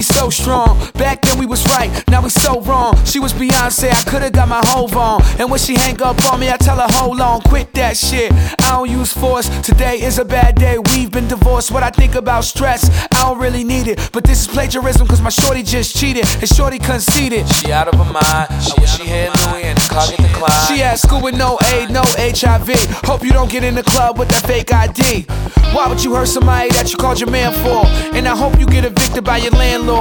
So strong, back then we was right, now we so wrong. She was Beyonce, I could've got my Hove on. And when she hang up on me, I tell her, hold on, quit that shit. I don't use force, today is a bad day. We've been divorced, what I think about stress, I don't really need it. But this is plagiarism, cause my shorty just cheated, and shorty conceded. She out of her mind, I wish she had Louis and the car get declined. She at school with no aid, no HIV. Hope you don't get in the club with that fake ID. Why would you hurt somebody that you called your man for? And I hope you get evicted by your landlord.